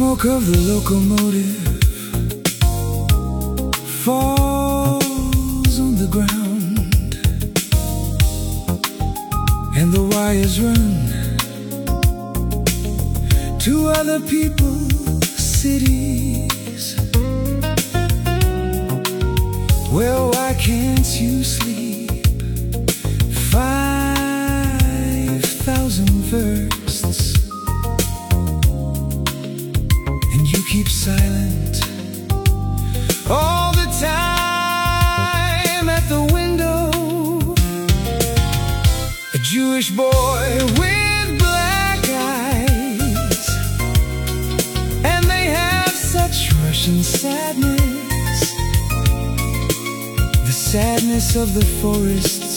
smoke of the locomotive falls on the ground, and the wires run to other people's cities. Well, why can't you sleep? 5,000 versts, and you keep silent all the time at the window. A Jewish boy with black eyes, and they have such Russian sadness, the sadness of the forests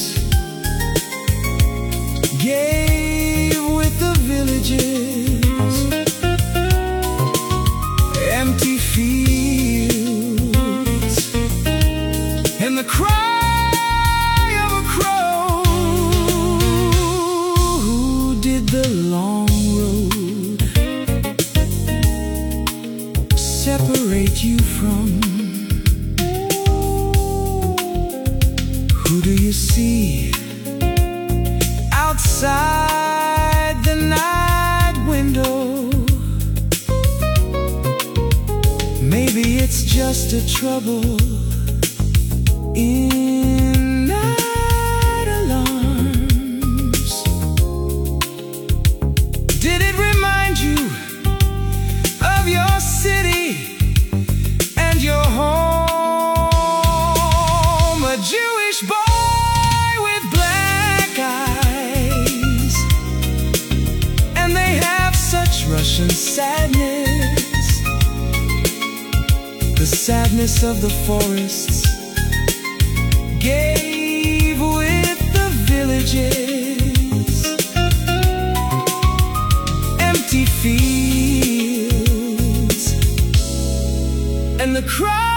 gave with the villages, empty fields, and the cry of a crow. Who did the long road separate you from? Who do you see outside the night window? Maybe it's just a trouble in night alarms. Did it remind you of your city and your home? A Jewish boy with black eyes, and they have such Russian sadness, the sadness of the forests gave with the villages, empty fields, and the cry